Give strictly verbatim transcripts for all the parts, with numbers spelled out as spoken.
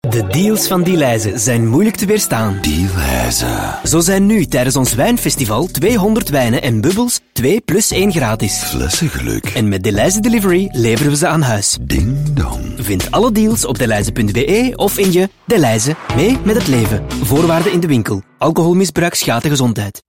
De deals van Delhaize zijn moeilijk te weerstaan. Delhaize. Zo zijn nu tijdens ons wijnfestival tweehonderd wijnen en bubbels twee plus één gratis. Flessengeluk. En met Delhaize Delivery leveren we ze aan huis. Ding dong. Vind alle deals op delhaize punt b e of in je Delhaize. Mee met het leven. Voorwaarden in de winkel. Alcoholmisbruik schaadt de gezondheid.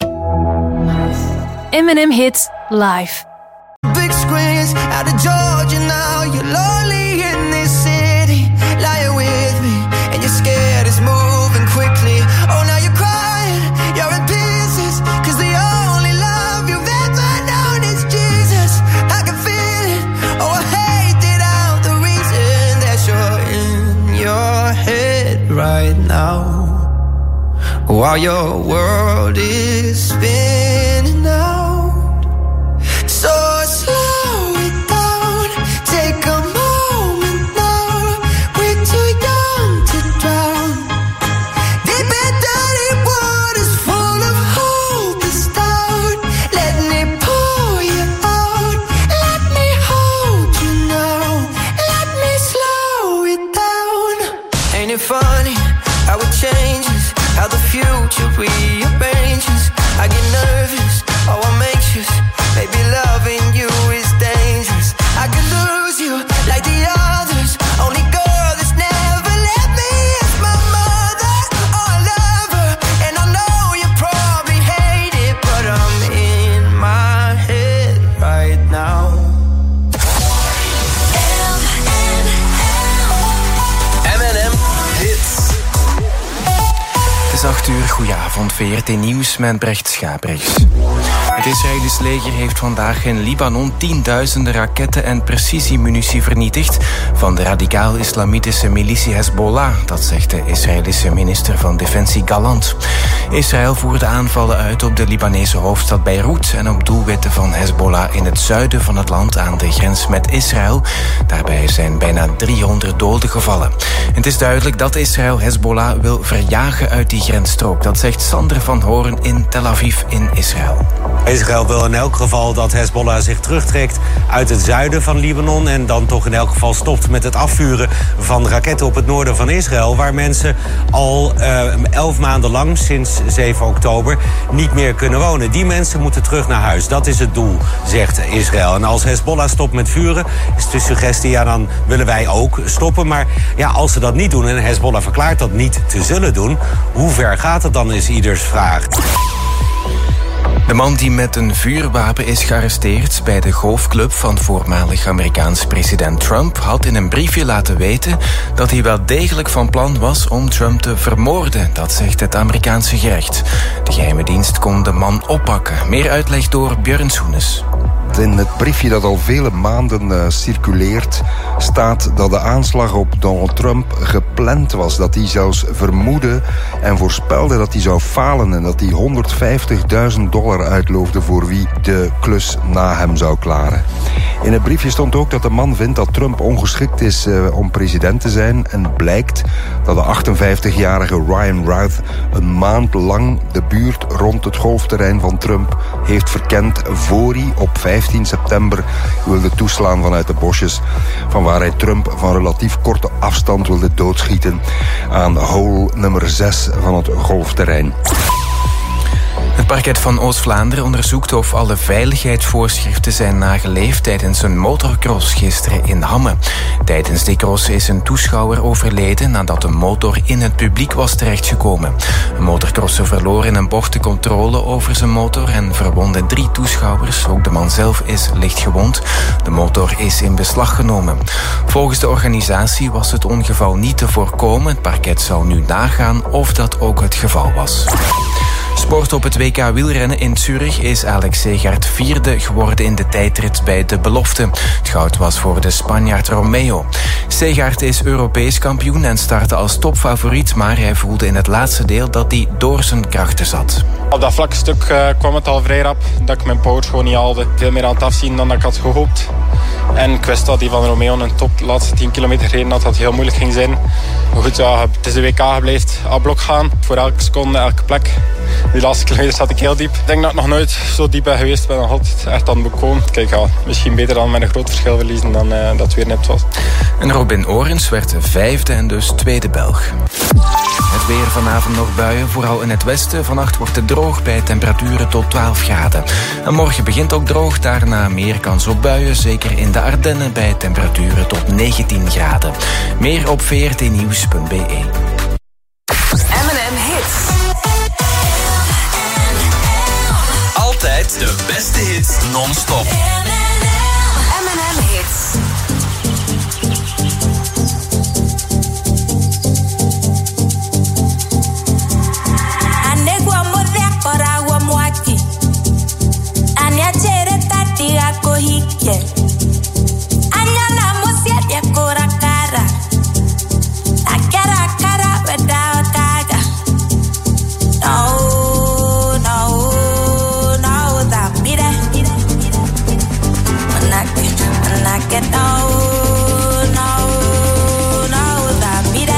M en M Hits live. Big screens out of Georgia now. You're lonely in this city. Lying with me and you're scared it's moving quickly. Oh, now you're crying, you're in pieces. Cause the only love you've ever known is Jesus. I can feel it, oh I hate it out. The reason that you're in your head right now, while your world is spinning out. So slow it down, take a moment now. We're too young to drown. Deep and dirty waters full of hope is down. Let me pour you out. Let me hold you now. Let me slow it down. Ain't it funny how it changes, how the future rearranges. I get nervous, oh I'm anxious. Maybe loving you is dangerous. I could lose you like the others. Only girl that's never let me is my mother. Oh, I love her, and I know you probably hate it, but I'm in my head right now. M en M Hits. Het is acht uur, goedenavond, V R T Nieuws met Brecht Schaprechts. Het Israëlisch leger heeft vandaag in Libanon tienduizenden raketten en precisiemunitie vernietigd van de radicaal-islamitische militie Hezbollah, dat zegt de Israëlische minister van Defensie Gallant. Israël voerde aanvallen uit op de Libanese hoofdstad Beirut en op doelwitten van Hezbollah in het zuiden van het land aan de grens met Israël. Daarbij zijn bijna driehonderd doden gevallen. Het is duidelijk dat Israël Hezbollah wil verjagen uit die grensstrook. Dat zegt Sander van Hoorn in Tel Aviv in Israël. Israël wil in elk geval dat Hezbollah zich terugtrekt uit het zuiden van Libanon en dan toch in elk geval stopt met het afvuren van raketten op het noorden van Israël, waar mensen al uh, elf maanden lang, sinds zeven oktober, niet meer kunnen wonen. Die mensen moeten terug naar huis. Dat is het doel, zegt Israël. En als Hezbollah stopt met vuren, is de suggestie, ja, dan willen wij ook stoppen. Maar ja, als ze dat niet doen en Hezbollah verklaart dat niet te zullen doen, hoe ver gaat het dan, is ieders vraag. De man die met een vuurwapen is gearresteerd bij de golfclub van voormalig Amerikaans president Trump had in een briefje laten weten dat hij wel degelijk van plan was om Trump te vermoorden. Dat zegt het Amerikaanse gerecht. De geheime dienst kon de man oppakken. Meer uitleg door Björn Soenes. In het briefje dat al vele maanden uh, circuleert staat dat de aanslag op Donald Trump gepland was. Dat hij zelfs vermoedde en voorspelde dat hij zou falen en dat hij honderdvijftigduizend dollar uitloofde voor wie de klus na hem zou klaren. In het briefje stond ook dat de man vindt dat Trump ongeschikt is uh, om president te zijn. En blijkt dat de achtenvijftigjarige Ryan Routh een maand lang de buurt rond het golfterrein van Trump heeft verkend voor hij op vijftien september wilde toeslaan vanuit de bosjes, van waar hij Trump van relatief korte afstand wilde doodschieten aan hole nummer zes van het golfterrein. Het parket van Oost-Vlaanderen onderzoekt of alle veiligheidsvoorschriften zijn nageleefd tijdens een motorcross gisteren in Hamme. Tijdens die cross is een toeschouwer overleden nadat een motor in het publiek was terechtgekomen. Een motorcrosser verloor in een bocht de controle over zijn motor en verwondde drie toeschouwers. Ook de man zelf is licht gewond. De motor is in beslag genomen. Volgens de organisatie was het ongeval niet te voorkomen. Het parket zou nu nagaan of dat ook het geval was. Sport op het W K wielrennen in Zurich is Alex Segaert vierde geworden in de tijdrit bij de belofte. Het goud was voor de Spanjaard Romeo. Segaert is Europees kampioen en startte als topfavoriet, maar hij voelde in het laatste deel dat hij door zijn krachten zat. Op dat vlakke stuk uh, kwam het al vrij rap dat ik mijn power gewoon niet haalde. Veel meer aan het afzien dan dat ik had gehoopt. En ik wist dat die van Romeo een top de laatste tien kilometer gereden had, dat het heel moeilijk ging zijn. Maar goed, ja, het is de W K gebleven. A-blok gaan, voor elke seconde, elke plek. Die laatste kilometer zat ik heel diep. Ik denk dat ik nog nooit zo diep ben geweest. Ik ben nog altijd echt aan het bekomen. Kijk, ja, misschien beter dan met een groot verschil verliezen dan uh, dat het weer nipt was. En Robin Oorens werd vijfde en dus tweede Belg. Het weer vanavond nog buien, vooral in het westen. Vannacht wordt het droog bij temperaturen tot twaalf graden. En morgen begint ook droog, daarna meer kans op buien. Zeker in de Ardennen bij temperaturen tot negentien graden. Meer op v r t nieuws punt b e. M en M Hits. Altijd de beste hits non-stop. M en M Hits. Anegwa modhe kora wa mwaki. Anya chere tati ako hike. Anya na mosia de kora kara. Akara kara weda kaga. No, no, no, that mire. Manake, manake, no, no, no, that mire.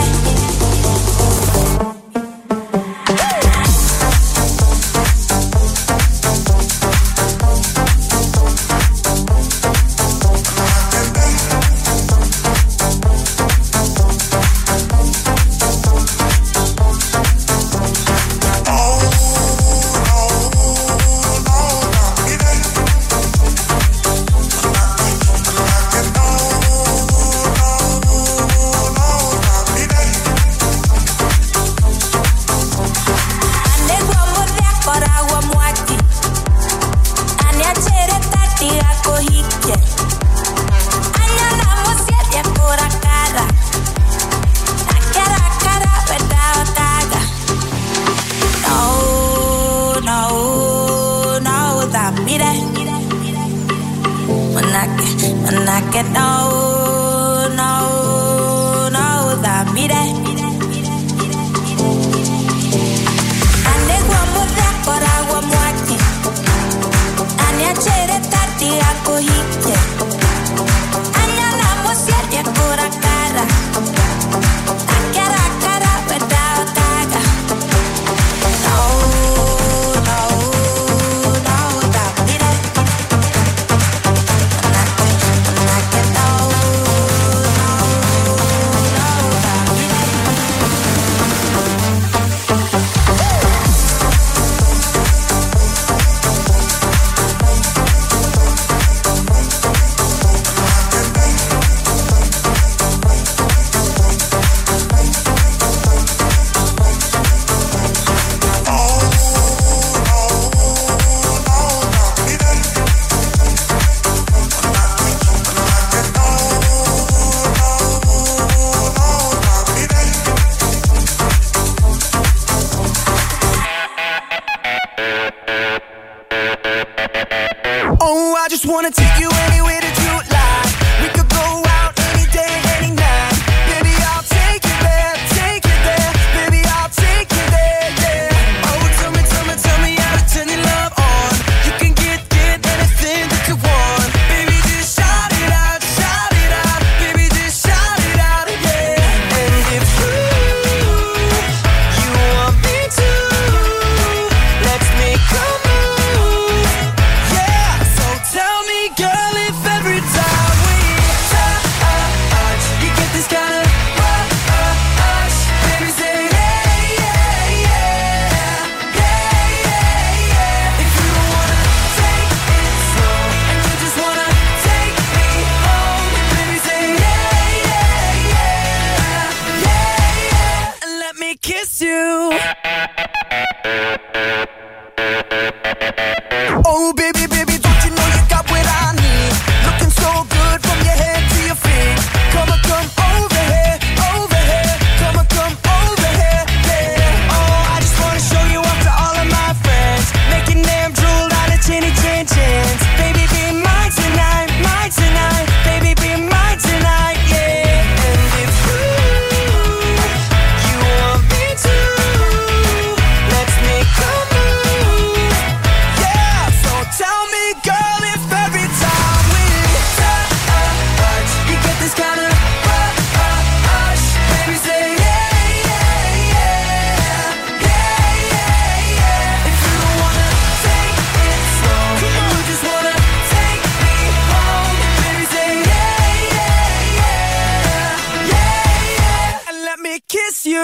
Tonight, yeah. And if you, you want me to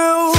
you.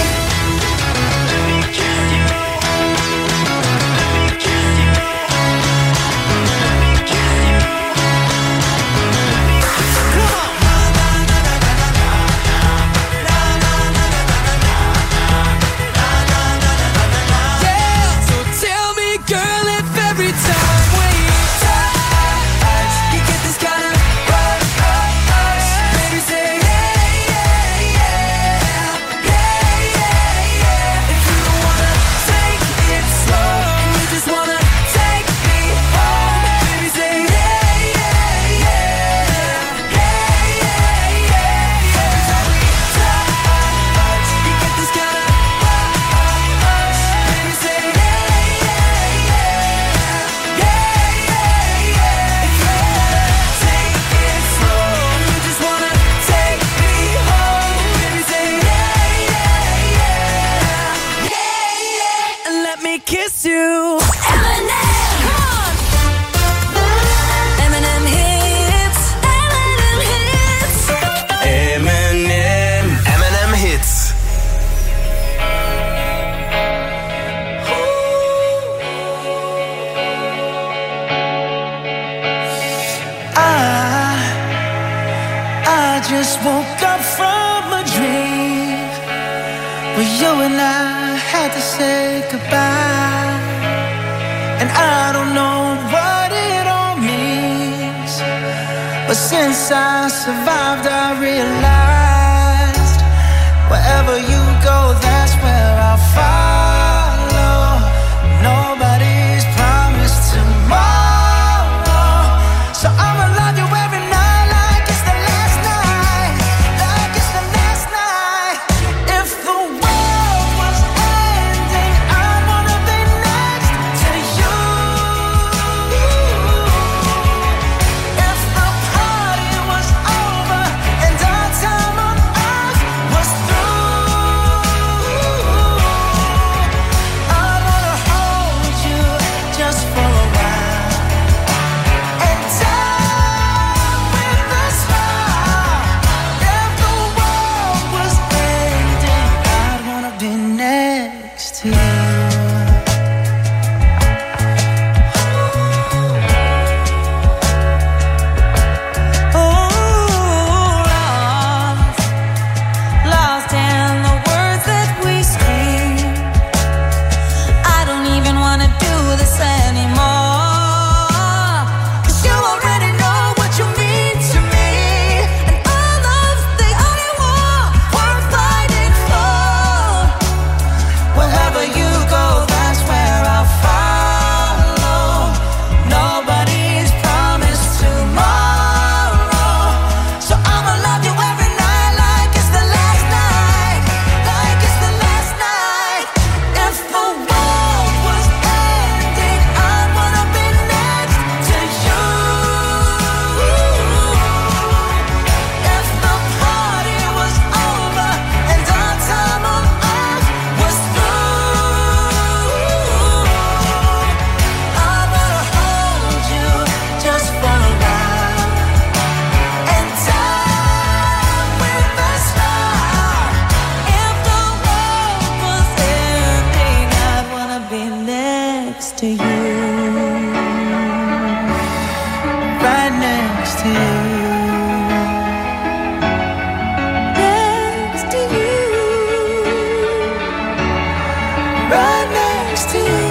Kiss you. Eminem, come on. Eminem hits. Eminem hits. Eminem. Eminem hits. I, I just woke up from a dream where you and I had to say goodbye. And I don't know what it all means, but since I survived I realized wherever you go, that's where I'll follow. Nobody's promised tomorrow, so I'ma love you every night like it's the last night, like it's the last night. If the world was ending, I'd wanna be next to you. If the party was over and our time on earth was through, I'd wanna hold you just for a while and die with a smile. If the world was ending, I'd wanna be next to you. Ooh, lost, lost in the words that we scream. I don't even wanna do this anymore, 'cause you already know what you mean to me, and all love's the only war worth fighting for. Wherever you go, that's where I'll follow. Nobody's promised tomorrow, so I'ma love you every night like it's the last night, like it's the last night. If the world was ending, I'd wanna be next to you. If the party was over and our time on earth was through, I wanna hold you just for a while and die with a smile. If the world was ending, I'd wanna be next to you, right next to you, next to you, right next to you.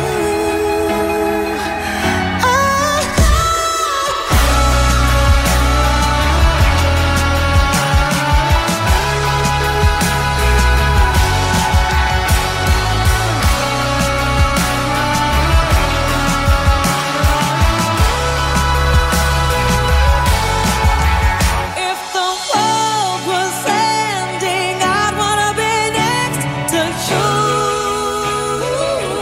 If the world was ending, I'd wanna be next to you.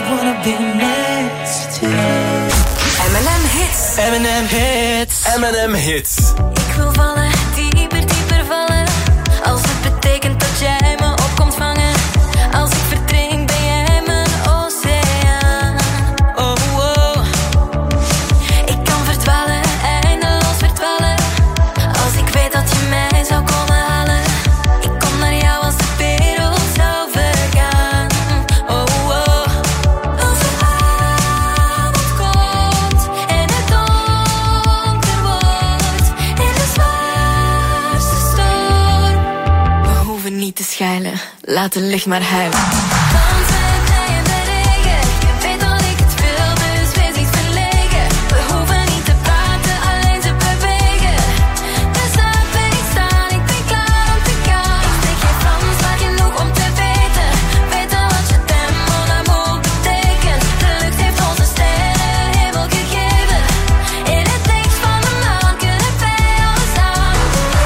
wanna be next to you. M and M Hits. M and M Hits. M and M Hits. Ik wil vallen, dieper, dieper vallen. Als het betekent dat jij me op komt vangen. Als ik verdrink ben jij mijn oceaan. Oh, oh. Ik kan verdwalen, eindeloos verdwalen. Als ik weet dat je mij zou komen halen. Ik kom naar jou als de wereld zou vergaan. Oh, oh. Als de avond komt en het donker wordt in de zwaarste storm. We hoeven niet te schijlen, laat het licht maar huilen. Dansen bij in de regen, je weet dat ik het wil, dus wees niet verlegen. We hoeven niet te praten, alleen te bewegen. Dus daar ben ik staan, ik ben klaar om te gaan. Ik spreek geen Frans, maar genoeg om te weten. Weten wat je t'aime, mon amour betekent. De lucht heeft ons een sterrenhemel gegeven. In het licht van de maan kunnen wij alles aan.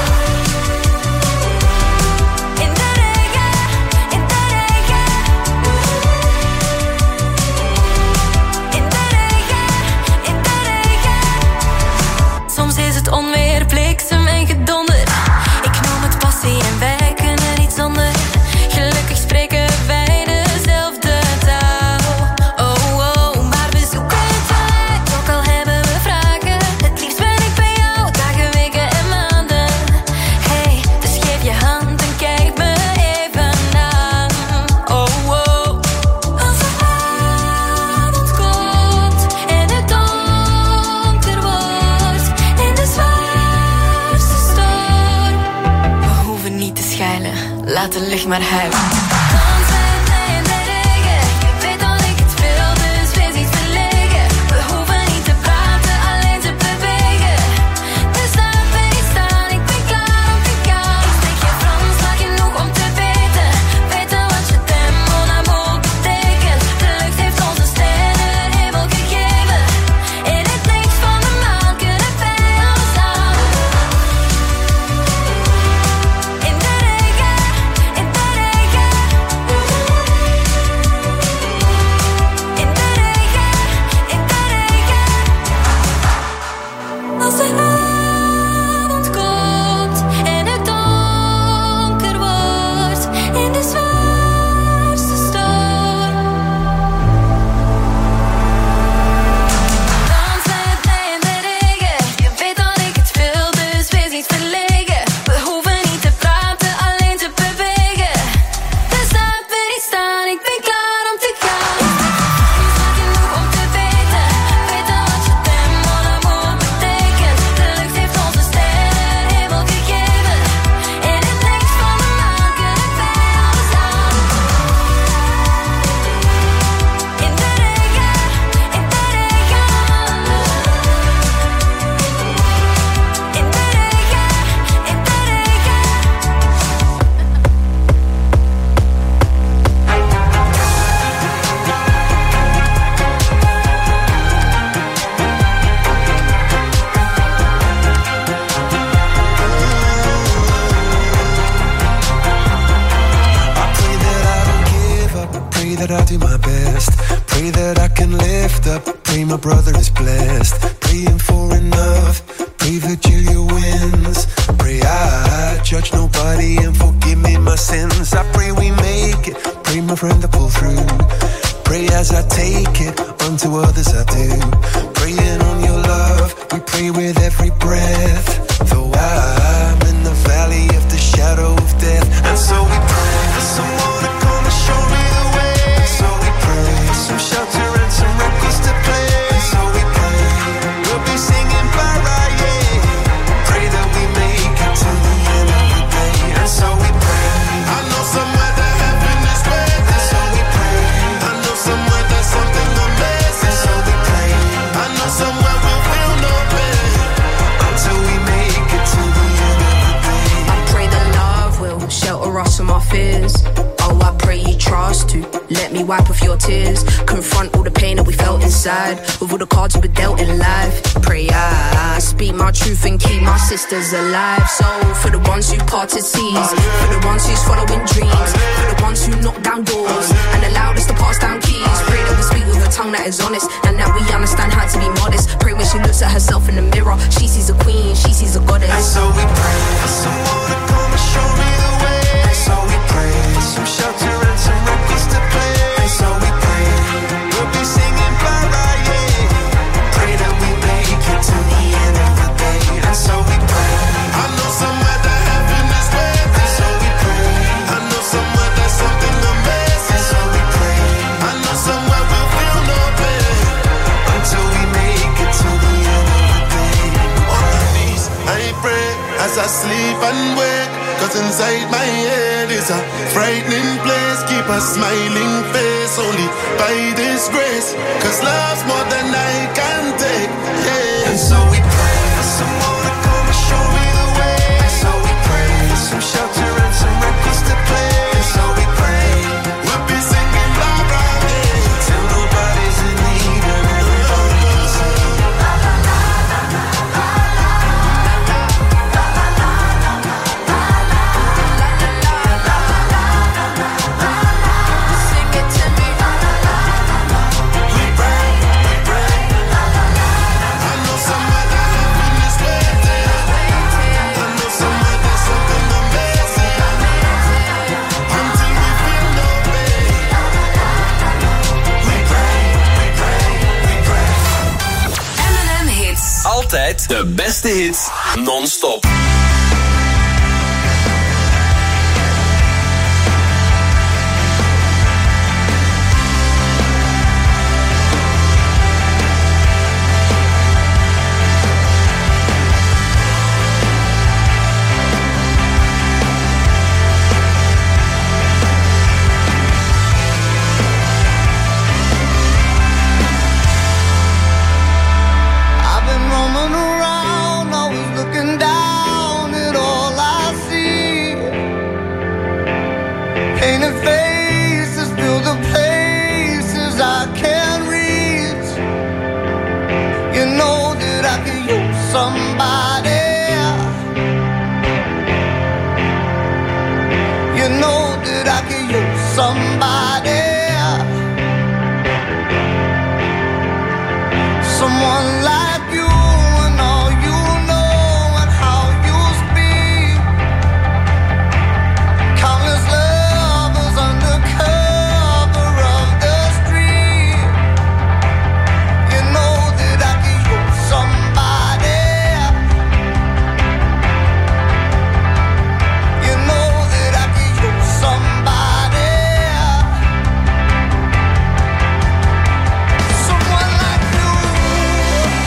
In de regen, in de regen. In de regen, in de regen. Soms is het onweer, bliksem en gedonder. Ik noem het passie en wij kunnen niet zonder. Gelukkig spreken wij dezelfde taal. Oh, oh, maar we zoeken het wel uit, ook al hebben we vragen. Het liefst ben ik bij jou, dagen, weken en maanden. Hey, dus geef je hand en kijk me even aan. Oh, oh. Als de avond komt en het donker wordt in de zwaarste storm. We hoeven niet te schijlen, laat het licht maar huilen. Dansen bij in de regen, je weet dat ik het wil, dus wees niet verlegen. We hoeven niet te praten, alleen te bewegen. Dus daar ben ik staan, ik ben klaar om te gaan. Ik spreek geen Frans, maar genoeg om te weten. Weten wat je t'aime, mon amour betekent. De lucht heeft ons een sterrenhemel gegeven. In het licht van de maan kunnen wij alles aan. In de regen, in de regen. In de regen, in de regen. Als de avond komt en het donker wordt in de zwaarste storm. Dansen bij in de regen, je weet dat ik het wil, dus wees niet verlegen. We hoeven niet te praten, alleen te bewegen. Dus daar ben ik staan, ik ben klaar om te gaan. Ik spreek geen Frans, maar genoeg om te weten. Weten wat je t'aime, mon amour betekent. De lucht heeft ons een sterrenhemel gegeven. In het licht van de maan kunnen wij alles aan. In de regen, in de regen. In de regen, in de regen. I pray that I don't give up. I pray that I do my best. Pray that I can lift up. Pray my brother is blessed. Praying for enough. Pray Virgilia wins. Pray I judge nobody and forgive me my sins. I pray we make it. Pray my friend to pull through. Pray as I take it. Unto others I do. Praying on your love. We pray with every breath. Though I'm in the valley of the shadow of death. And so we pray for someone to come and show me the way. And so we pray for some shelter and some records to play. And so we pray we'll be singing Paraye. Pray that we make it to the end of the day. And so we pray. I know somewhere that heaven is waiting. And so we pray. I know somewhere there's something amazing. And so we pray. I know somewhere we'll feel no pain until we make it to the end of the day. I pray that love will shelter us from our fears. Oh, I pray you trust to let me wipe off your tears. Confront all the pain that we felt inside. With all the cards we were dealt in life. Pray I, I speak my truth and keep my sisters alive. So for the ones who parted seas, for the ones who's following dreams, for the ones who knock down doors and allowed us to pass down keys. Pray that we speak with a tongue that is honest and that we understand how to be modest. Pray when she looks at herself in the mirror, she sees a queen, she sees a goddess. And so we pray for someone to come and show me the way. And so we pray for some shelter and some records to play. And so we pray we'll be singing blah blah yeah. Pray that we make it to the end of the day. And so we pray. I know somewhere that heaven is waiting. And so we pray. I know somewhere there's something amazing. And so we pray. I know somewhere we'll feel no pain until we make it to the end of the day. On my knees I pray as I sleep and wake, cause inside my head is a frightening place. Keep a smiling face only by this grace, cause love's more than I can take, yeah. And so we pray for someone to come and show me the way. And so we pray for some shelter and some records to play. And so we pray we'll be singing blah blah yeah, till nobody's in need and everybody's singing la la la la la la la. Altijd de beste hits, non-stop. Somebody, you know that I can use somebody, someone like you and all you know and how you speak. Countless lovers under cover of the street. You know that I can use somebody. Someone like you.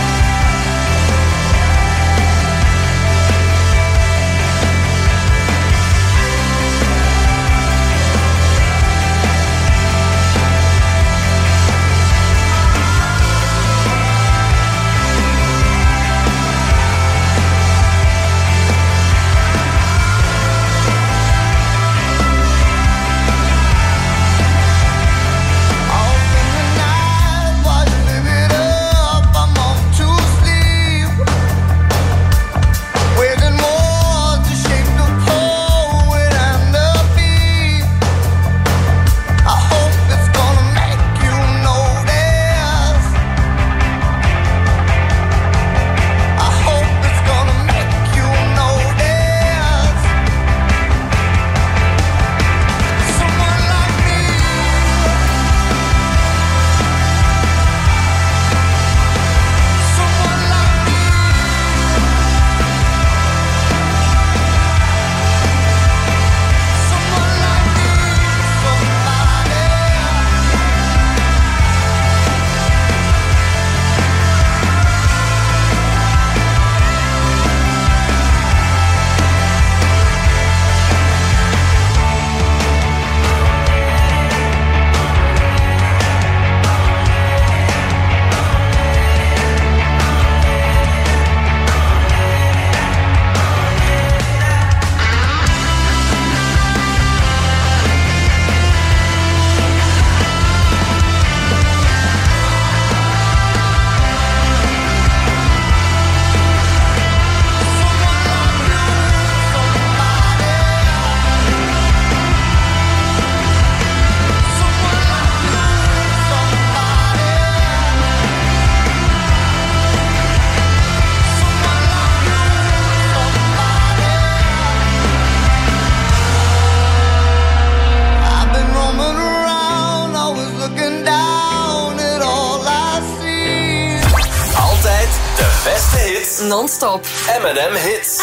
hits non-stop. M and M Hits.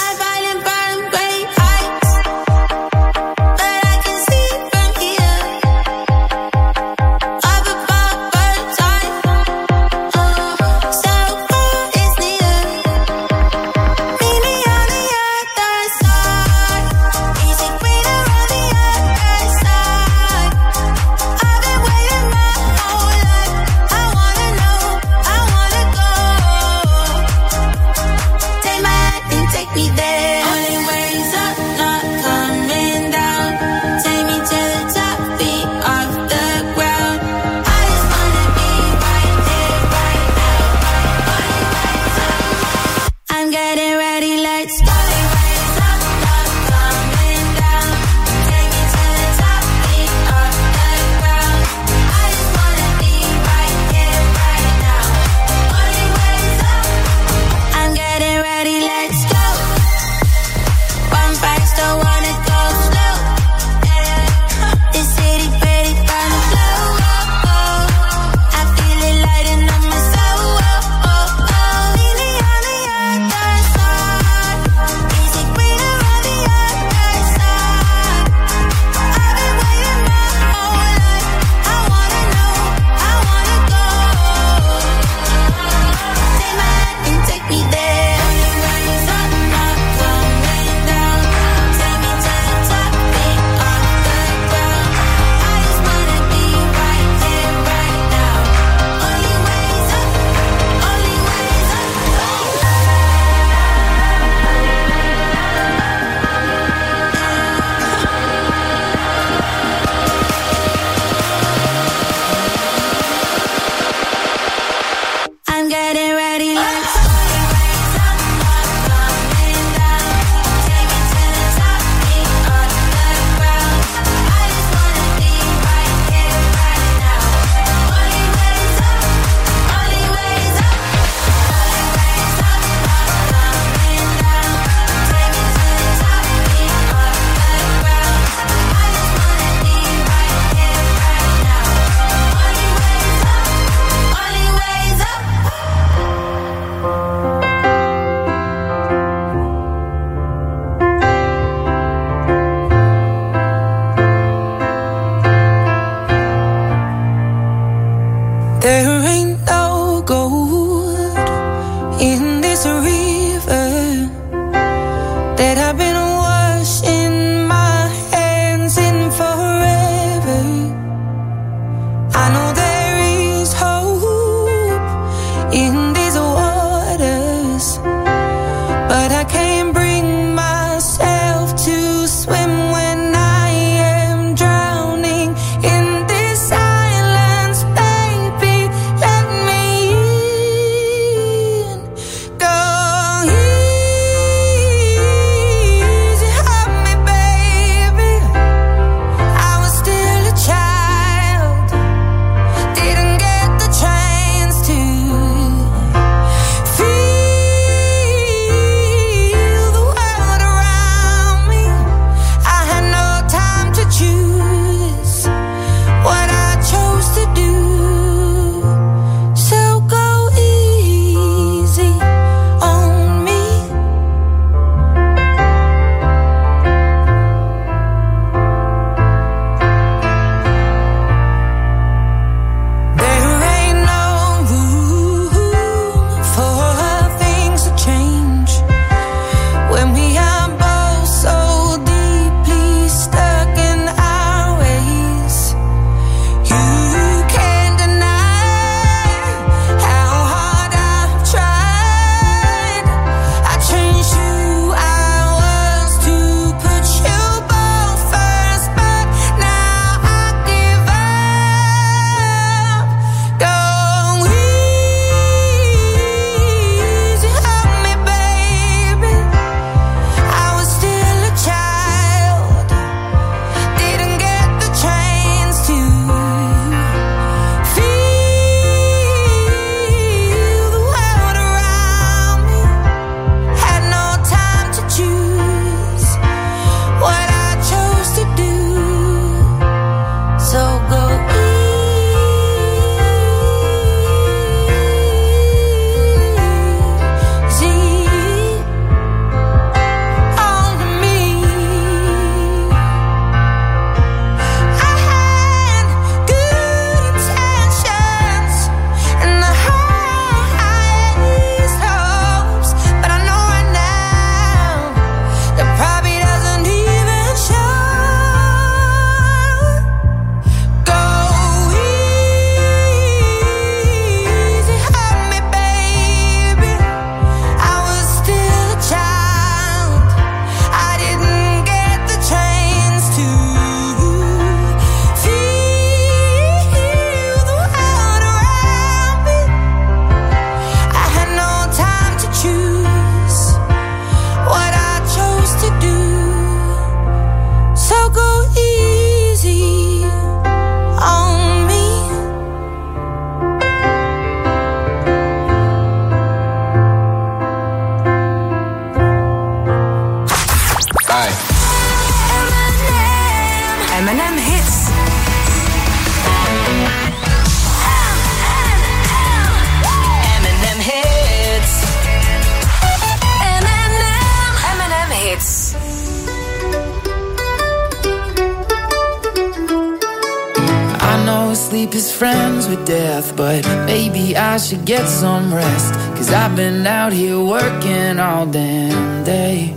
sleep is friends with death, but maybe I should get some rest, 'cause I've been out here working all damn day.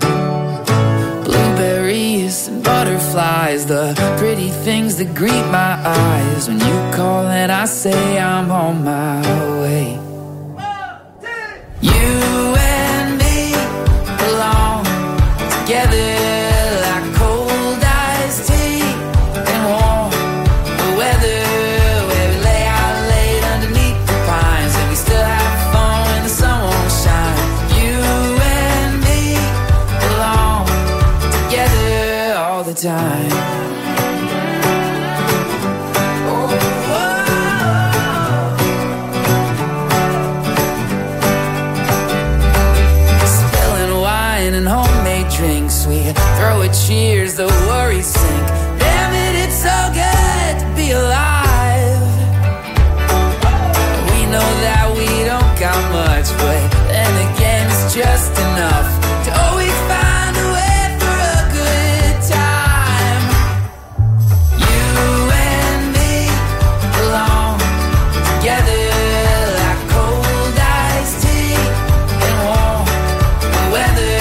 Blueberries and butterflies, the pretty things that greet my eyes when you call and I say I'm on my way. You and me belong together like cold iced tea and warm weather, where we lay out late underneath the pines and we still have fun when the sun won't shine. You and me belong together all the time. Drinks, we throw at cheers, the worries sink. Damn it, it's so good to be alive. We know that we don't got much, but then again it's just enough to always find a way for a good time. You and me belong together like cold iced tea and warm weather.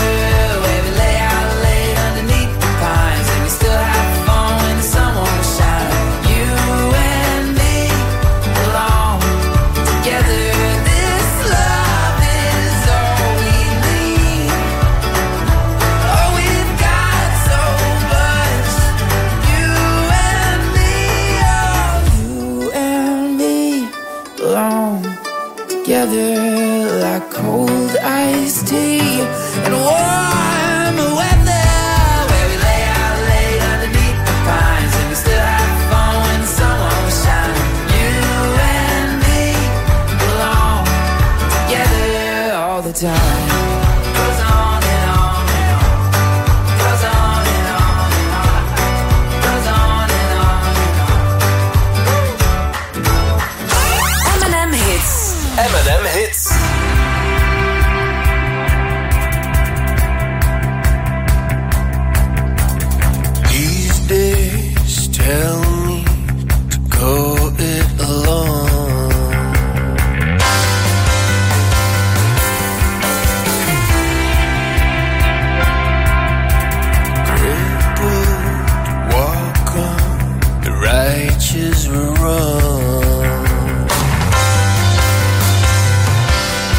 Together like cold iced tea and warm weather, where we lay out late underneath the pines and we still have fun when the sun won't shine. You and me belong together all the time. Goes on and on and on, goes on and on and on, goes on and on and on. M and M Hits. M and M Hits. These days tell me to go it alone. Crippled, walk on the righteous road.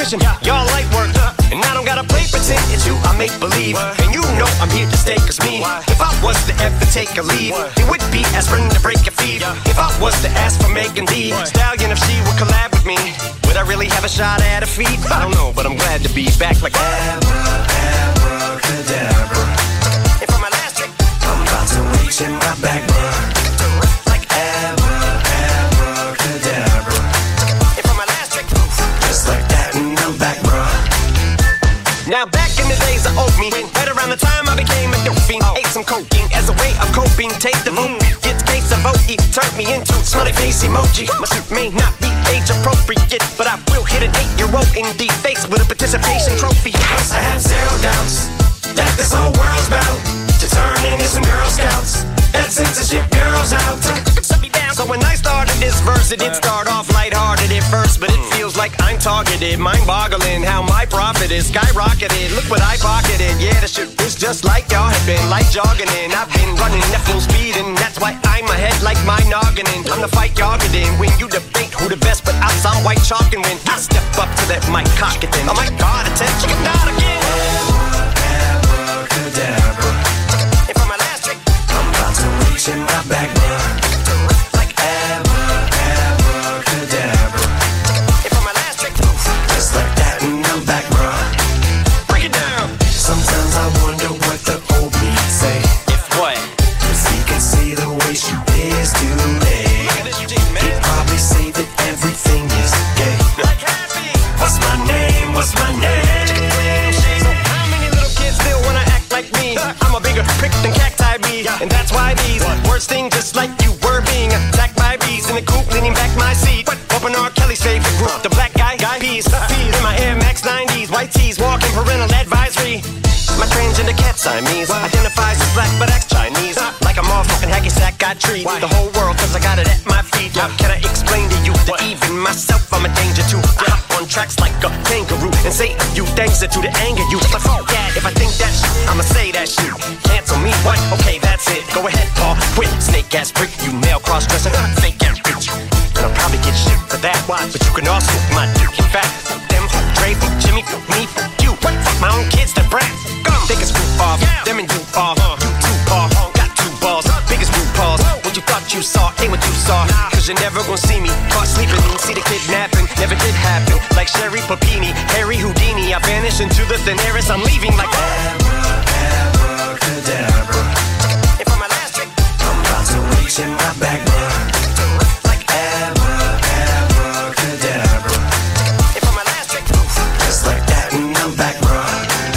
competition. Y'all light work, and I don't gotta play pretend. It's you I make believe, and you know I'm here to stay. Cause me, if I was to ever take a leave, it would be aspirin to break your feet. If I was to ask for Megan Thee Stallion, if she would collab with me, would I really have a shot at a feat? I don't know, but I'm glad to be back like Abra, abracadabra. And for my last trick, I'm about to reach in my back, bruh. Like Abra, abracadabra. And for my last trick, just like that, and I'm back, bruh. Now back in the days of old me, right around the time I became a dope fiend, ate some cocaine as a way of coping. Take the boom, get case of O E, turned me into smiley face emoji. My suit may not be age appropriate, but I will hit an eight-year-old in the face with a participation trophy. I have zero doubts that this whole world's bound to turn into some Girl Scouts and censorship girls out. So when I started this verse, it did start off lighthearted at first, but it feels like I'm targeted, mind-boggling how my profit is skyrocketed. Look what I pocketed, yeah, the shit is just like y'all have been, like jogging in. I've been running at full speed, and that's why I'm ahead like my noggin. I'm the fight y'all get in when you debate who the best, but I some white chalk, and when I step up to that mic, cock it then. Oh my God, attention, chicken out again. Abracadabra. And for my last trick, I'm about to reach in my back, bruh. And that's why these words sting just like you were being attacked by bees in the coop, leaning back my seat. Open R. Kelly's favorite group, the black guy, guy peas. In my Air Max nineties, white tees, walking parental advisory. My transgender cat Siamese identifies as black but acts Chinese. Like a motherfucking hacky sack, got treat the whole world cause I got it at my feet. How can I explain to you that even myself I'm a danger to? I hop on tracks like a kangaroo and say a few things to the anger you. But fuck that, if I think that shit, I'ma say that shit. Cancel me, what? Okay, that's it. Go ahead, Paul. Quit, snake ass prick, you male cross-dresser, fake ass bitch. And I'll probably get shit for that. But you can also my dick. In fact, them, Dre, Jimmy, me, you. What? Fuck my own kids, that brat. Come, take a screw off. Them and you are. You two are. Got two balls. Biggest root balls. What you thought you saw ain't what you saw. Cause you're never gonna see me caught sleeping. See the kidnapping. Never did happen. Like Sherry Papini, Harry Houdini. I vanish into the thin air as I'm leaving like abracadabra. And for my last trick, I'm about to reach in my back, bruh. Like abra, abracadabra. And for my last trick, just like that, and I'm back, bruh.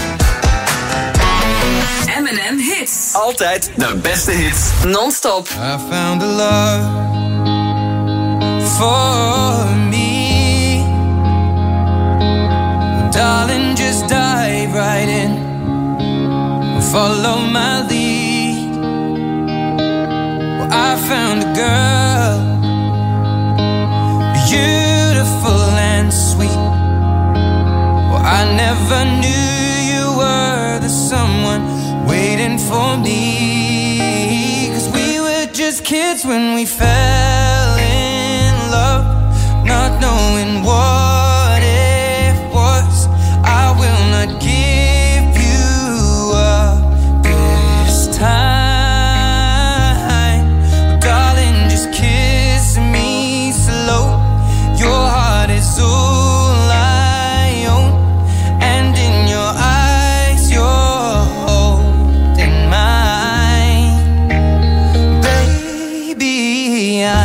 M and M Hits. Altijd de beste hits. Non-stop. I found a love for me. Darling, just dive right in. Follow my lead. Well, I found a girl, beautiful and sweet. Well, I never knew you were the someone waiting for me. Cause we were just kids when we fell in love, not knowing what it was. I will not give you up this time, but darling, just kiss me slow. Your heart is all I own, and in your eyes you're holding mine. Baby, I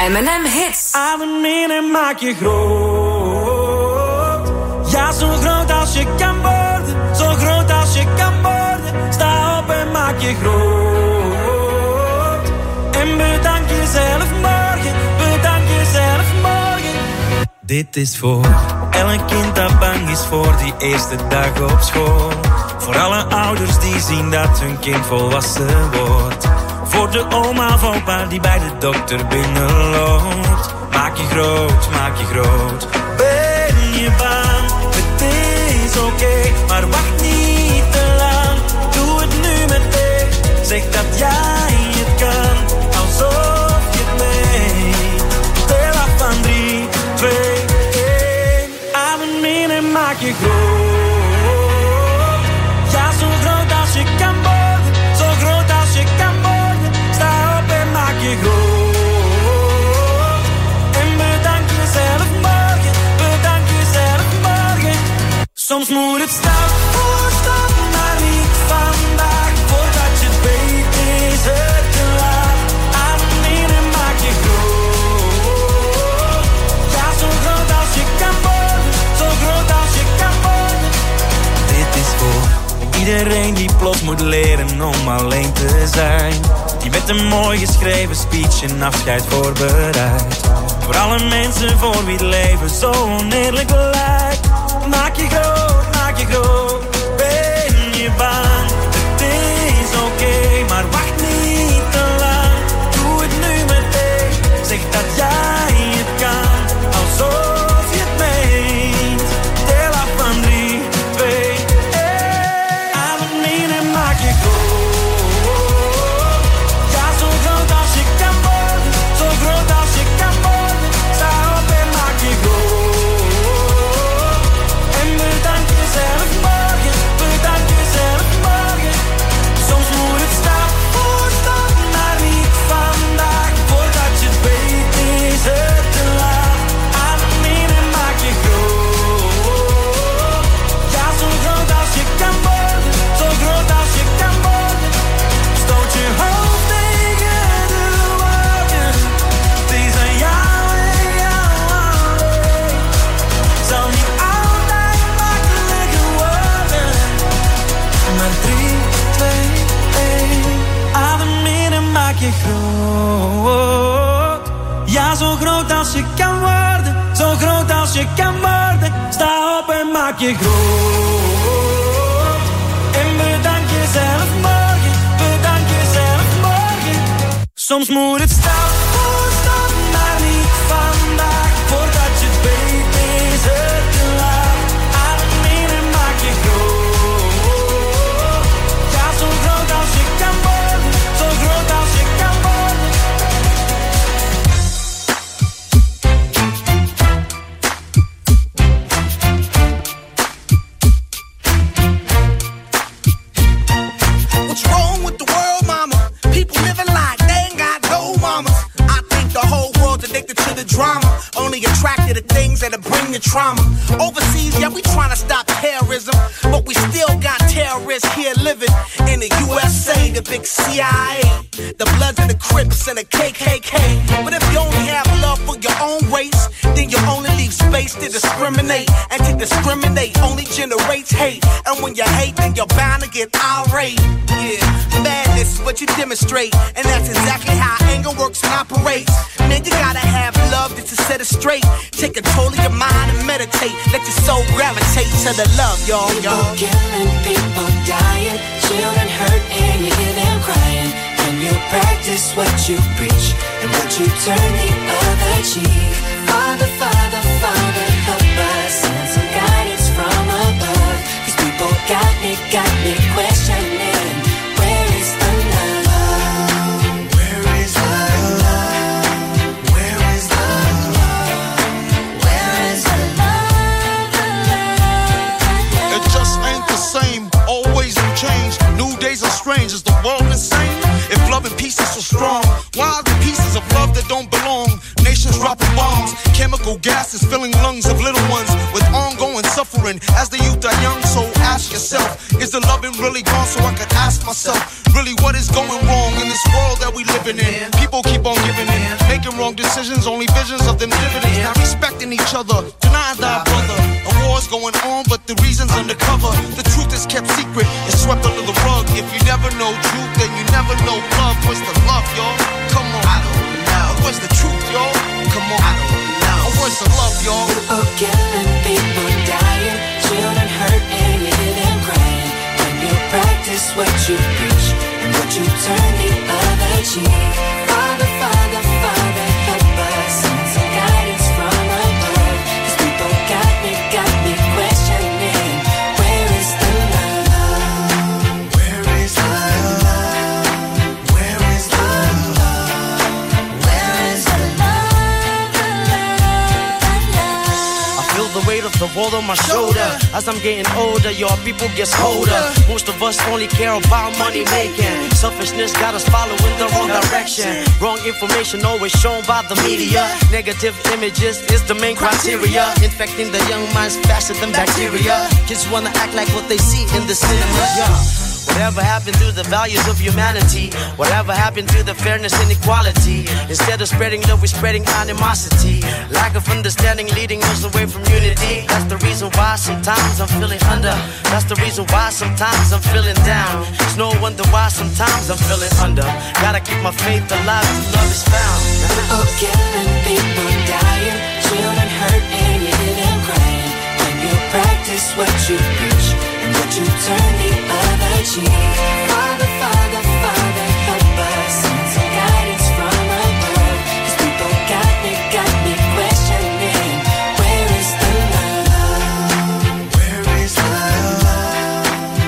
M en M Hits. Adem en maak je groot. Ja, zo groot als je kan worden. Zo groot als je kan worden. Sta op en maak je groot. En bedank jezelf morgen. Bedank jezelf morgen. Dit is voor elk kind dat bang is voor die eerste dag op school. Voor alle ouders die zien dat hun kind volwassen wordt. Voor de oma of opa die bij de dokter binnenloopt. Maak je groot, maak je groot. Ben je bang? Het is oké, okay, maar wacht niet te lang. Doe het nu meteen. Zeg dat jij het kan, alsof je het meent. Tel af van drie, twee, één. Adem in en maak je groot. Ja, zo groot als je kan worden. Zo groot als je kan worden. Je groot. En bedank jezelf morgen. Bedank jezelf morgen. Soms moet het stap voor stap, maar niet vandaag. Voordat je het weet is het te laat. Adem in en maak je groot. Ja, zo groot als je kan worden. Zo groot als je kan worden. Dit is voor iedereen die plots moet leren om alleen te zijn. Die met een mooi geschreven speech een afscheid voorbereidt. Voor alle mensen voor wie het leven zo oneerlijk lijkt. Maak je groot, maak je groot. Ben je bang? Het is oké, okay, maar wacht niet te lang. Doe het nu meteen. Zeg dat jij het kan, alsof je het meent. Tel af van drie, twee, één. Adem in en maak je groot. Ja, zo groot als je kan worden. Zo groot als je kan worden. Sta op en maak je groot. En bedank jezelf morgen. Bedank jezelf morgen. Soms moet het stap voor stap, maar niet vandaag. Voordat je het weet is het te laat. Adem in en maak je groot. Ja, zo groot als je kan worden. Zo groot als je kan worden. What's wrong with the world, mama? People living like they ain't got no mamas. I think the whole world's addicted to the drama. Only attracted to things that'll bring the trauma. Overseas, yeah, we trying to stop terrorism, but we still got terrorists here living in the U S A, the big C I A, the Bloods and the Crips and the K K K. But if you only have love for your own race, then you only leave space to discriminate. And to discriminate only generates hate. And when you hate, then you're bound to get irate. Yeah, madness is what you demonstrate, and that's exactly how anger works and operates. Man, you gotta have love just to set it straight. Take control of your mind and meditate. Let your soul gravitate to the love, y'all, y'all. People killing, people dying, children hurt and you hear them crying. And you practice what you preach, and what you turn the other cheek. Father, Father, Father, help us, send some guidance from above. These people got me, got me questioning, where is the love? Where is the love? Where is the love? Where is the love? The love, the love? It just ain't the same, always in change. New days are strange, is the world insane? If love and peace is so strong, why are the pieces of love that don't belong? Nations dropping bombs, chemical gases filling lungs of little ones with ongoing suffering as the youth are young. So ask yourself, is the loving really gone? So I could ask myself, really what is going wrong in this world that we living in? People keep on giving in, making wrong decisions. decisions, only visions of them dividends. Not respecting each other, denying thy brother. A war's going on, but the reason's undercover. The truth is kept secret, it's swept under the rug. If you never know truth, then you never know love. What's the love, y'all? Come on. I don't know. What's the truth, y'all? Come on. I don't know. What's the love, y'all? People killing, people dying, children hurt and you hear them crying. When you practice what you preach and what you turn the other cheek. Father, Father, Father, help us. Send some guidance from above. These people got me, got me questioning. Where is the love? Where is the love? Where is the love? Where is the love? The love, the love. I feel the weight of the world on my shoulder. As I'm getting older, your people gets colder. Most of us only care about money making. Selfishness got us following the wrong direction. Wrong information always shown by the media. Negative images is the main criteria. Infecting the young minds faster than bacteria. Kids wanna act like what they see in the cinema. Yeah. Whatever happened to the values of humanity? Whatever happened to the fairness and equality? Instead of spreading love, we're spreading animosity. Lack of understanding leading us away from unity. That's the reason why sometimes I'm feeling under. That's the reason why sometimes I'm feeling down. It's no wonder why sometimes I'm feeling under. Gotta keep my faith alive till love is found. People killing, people dying, children hurt and you hear them crying. When you practice what you preach and what you turn the other cheek. Father, Father, Father, help us. Send some guidance from above. These people got me, got me questioning. Where is the love? Where is the love?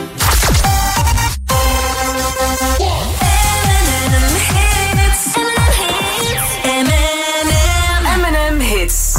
M and M hits. M and M. M and M hits.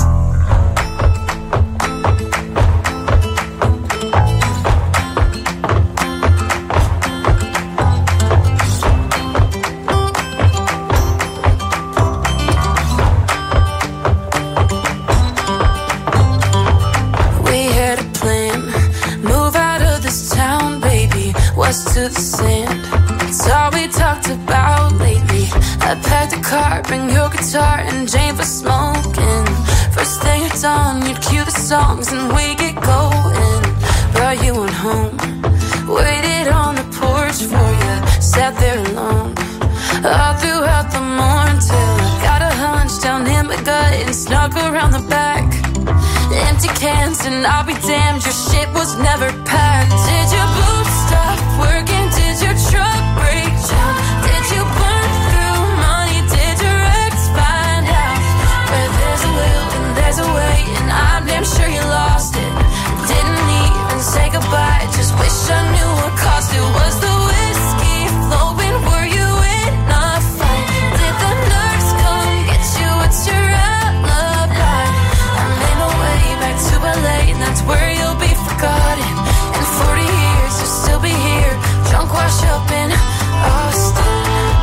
To the sand, it's all we talked about lately. I packed a car, bring your guitar and Jane for smoking. First thing at dawn, you'd cue the songs and we get going. Brought you on home, waited on the porch for you, sat there alone all throughout the morning till I got a hunch down in my gut and snuck around the back. Empty cans and I'll be damned, your shit was never packed. Did your boots stop working? Did your truck break down? Did you burn through money? Did your ex find out? Where there's a will and there's a way, and I'm damn sure you lost it. Didn't even say goodbye, just wish I knew what caused it. Was the whiskey flowing? Were you in a fight? Did the nurse come get you? What's your alibi? I made my way back to L A, and that's where you'll be forgotten. In forty years you'll still be here, drunk, washed up in Austin.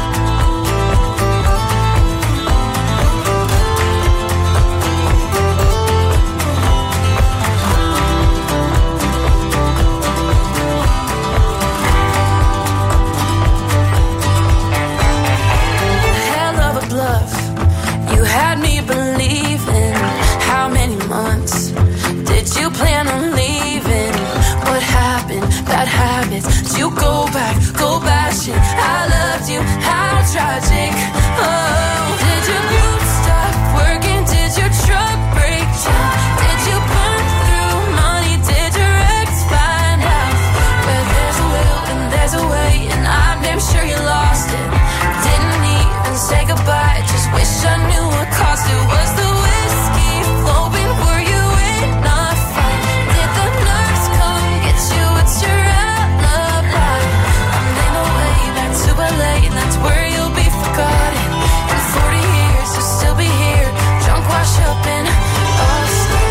Hell of a bluff, you had me believing. How many months did you plan on leaving? What happened? Bad habits. Did you go back, go back shit? I loved you, how tragic. Oh, did your group stop working? Did your truck break down? Did you burn through money? Did your ex find out? Where there's a will and there's a way, and I'm damn sure you lost it. Didn't even say goodbye, just wish I knew what caused it. Was the whiskey flowing? Were you in a fight? Did the nurse come get you? What's your alibi? I made my way back to L A, and that's where you'll be forgotten. In forty years you'll still be here, drunk, washed up in Austin.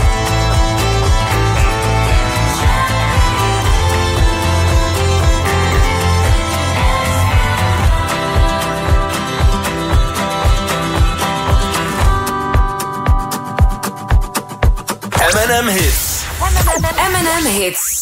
M and M hits. M and M hits.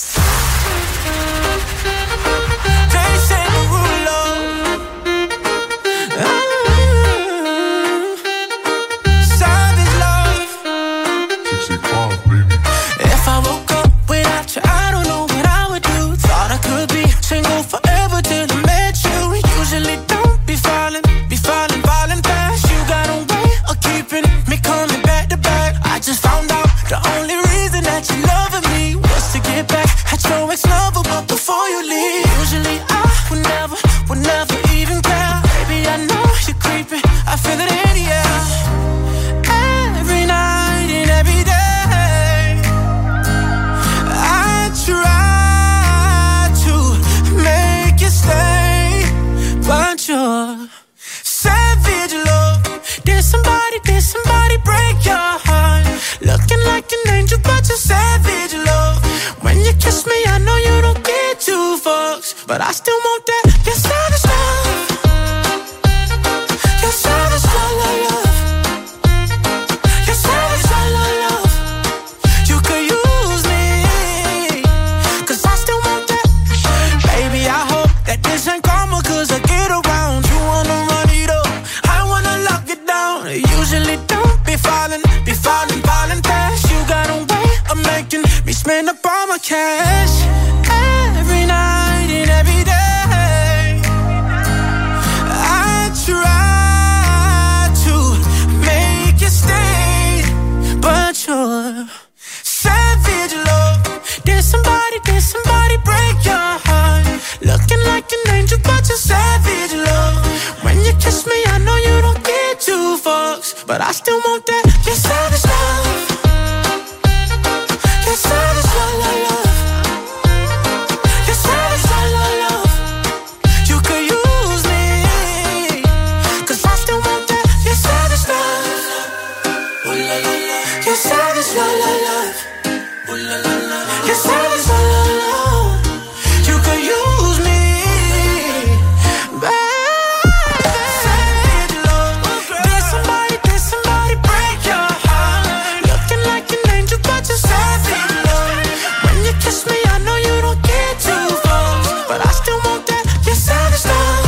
but I still want that. Your savage love, your savage love, love, love. Your savage love, love, love. You could use me, 'cause I still want that. Baby, I hope that this ain't karma, 'cause I get around. You wanna run it up, I wanna lock it down. I usually don't be falling, be falling, falling fast. You got a way of making me spend up all my cash. Every night and every day I try to make you stay, but you're savage love. Did somebody, did somebody break your heart? Looking like an angel, but you're savage love. When you kiss me, I know you don't get two fucks, but I still want that. Your savage love, your savage love, love, love. Your savage love, love, love. You could use me, 'cause I still want that. Your savage love, ooh la la la. Your savage love, love, love. Ooh la la la. Your savage love, love, love. You could use me, baby. Savage love. Did somebody, did somebody break your heart? Looking like an angel, but you're savage love. When you kiss me, I know you don't get two fucks, but I still want that. Your savage love,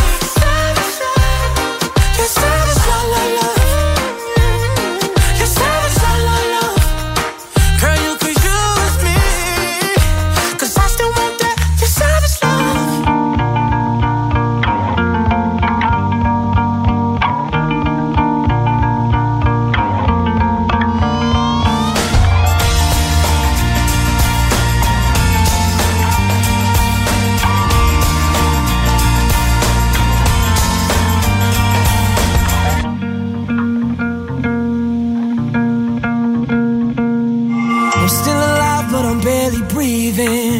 your savage love, love, love. Your savage love, love, love. Girl, you could use me, 'cause I still want that. Your savage love. I'm still alive, but I'm barely breathing.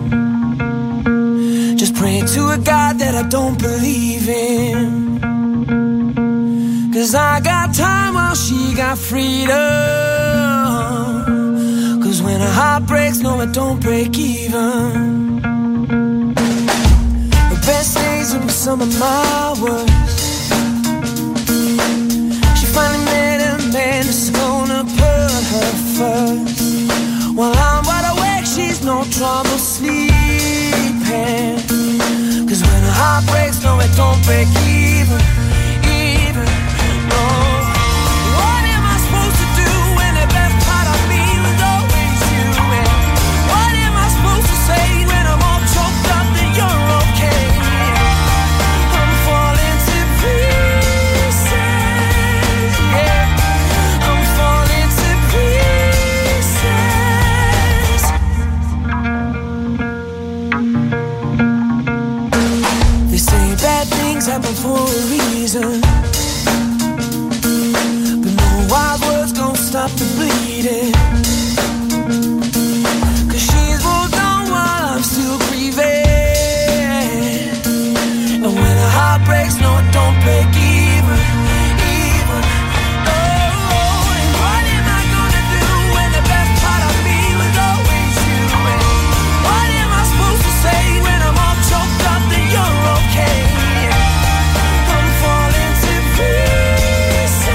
Just praying to a God that I don't believe in. 'Cause I got time while she got freedom. 'Cause when a heart breaks, no, it don't break even. The best days will be some of my worst. She finally met a man that's gonna put her first. While I'm wide awake, she's no trouble sleeping. 'Cause when a heart breaks, no, it don't break even, even, no. What am I supposed to do when the best part of me was always you? And what am I supposed to say when I'm all choked up that you're okay? I'm falling to pieces, yeah. I'm falling to pieces. They say bad things happen for a reason, but no wild words gon' stop the bleeding. 'Cause she's moved on while I'm still grieving. And when a heart breaks, no, it don't break even, even. Oh, and what am I gonna do when the best part of me was always you? And what am I supposed to say when I'm all choked up that you're okay? I'm falling to pieces,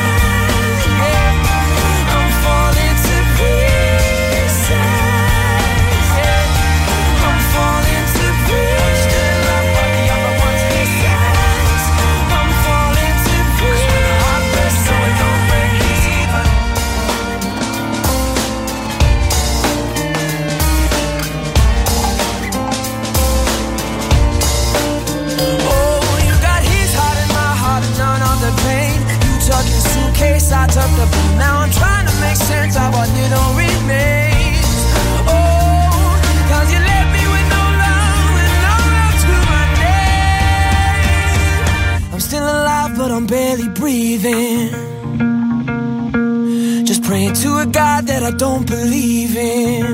yeah. I'm falling to pieces, yeah. I'm falling to pieces. I'm falling to pieces. So it don't break even. Oh, you got his heart and my heart and none of the pain. You took your suitcase, I took the boat. Now I'm trying to make sense of what little remains. Oh, 'cause you left me with no love and no love to my name. I'm still alive, but I'm barely breathing. Just praying to a God that I don't believe in.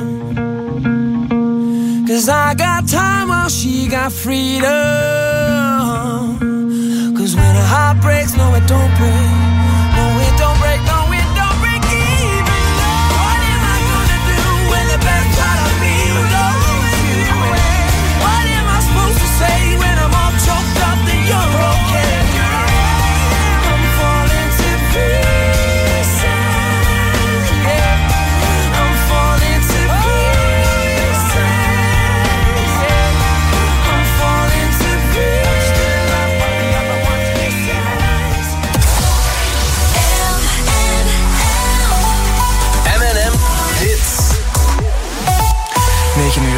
'Cause I got time while she got freedom. 'Cause when a heart breaks, no, it don't break. No, it don't break, no, it don't break even. What am I gonna do when the best part of me was always you? What am I supposed to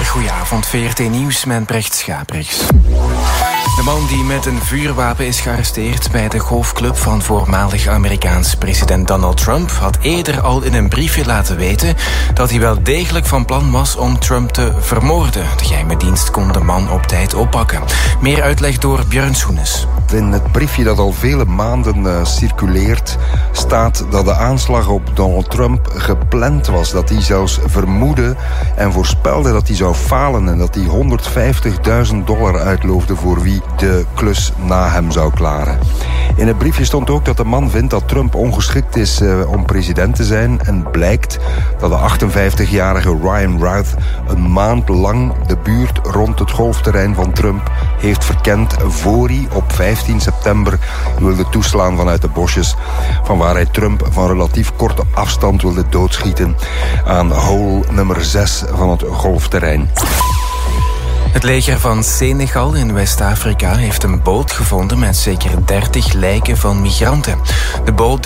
Goedenavond, V R T Nieuws met Brecht Schaprechts. De man die met een vuurwapen is gearresteerd bij de golfclub van voormalig Amerikaans president Donald Trump had eerder al in een briefje laten weten dat hij wel degelijk van plan was om Trump te vermoorden. De geheime dienst kon de man op tijd oppakken. Meer uitleg door Björn Soenes. In het briefje dat al vele maanden uh, circuleert staat dat de aanslag op Donald Trump gepland was. Dat hij zelfs vermoedde en voorspelde dat hij zou falen en dat hij honderdvijftigduizend dollar uitloofde voor wie de klus na hem zou klaren. In het briefje stond ook dat de man vindt dat Trump ongeschikt is uh, om president te zijn. En blijkt dat de achtenvijftigjarige Ryan Routh een maand lang de buurt rond het golfterrein van Trump heeft verkend voor hij op vijftien september wilde toeslaan vanuit de bosjes, van waar hij Trump van relatief korte afstand wilde doodschieten aan hole nummer zes van het golfterrein. Het leger van Senegal in West-Afrika heeft een boot gevonden met zeker dertig lijken van migranten. De boot